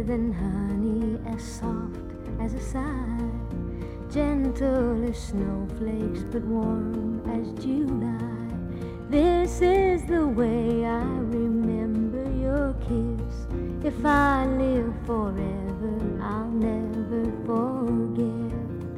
than honey, as soft as a sigh, gentle as snowflakes, but warm as July. This is the way I remember your kiss. If I live forever, I'll never forget.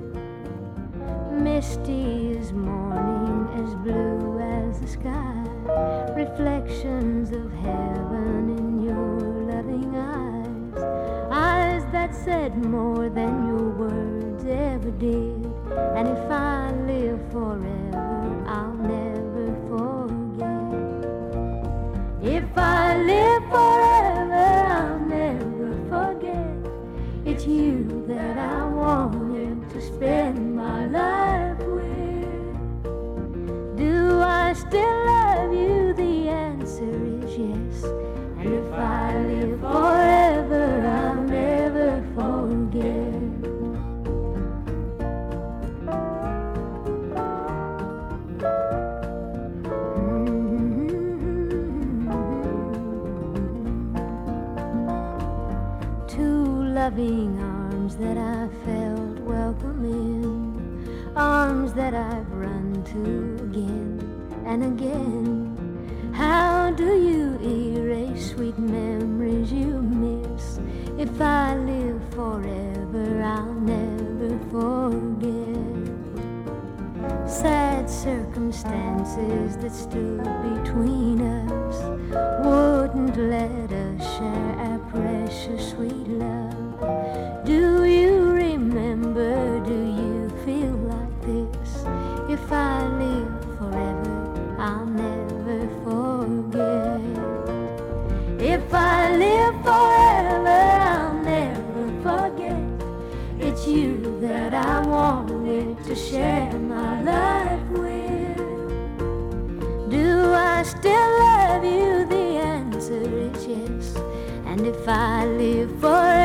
Misty as morning, as blue as the sky, reflections of heaven in your loving eyes, eyes that said more than your words ever did. And if I live forever, I'll never forget. If I live forever, I'll never forget. It's you that I wanted to spend my life with. Do I still love you? The answer is yes. And if I live forever, I'll never forget. Loving arms that I felt welcome in, arms that I've run to again and again. How do you erase sweet memories you miss? If I live forever, I'll never forget. Sad circumstances that stood between us wouldn't let us share our precious sweet love. Do you remember, do you feel like this? If I live forever, I'll never forget. If I live forever, I'll never forget. It's you that I wanted to share my life with. Do I still love you? The answer is yes. And if I live forever,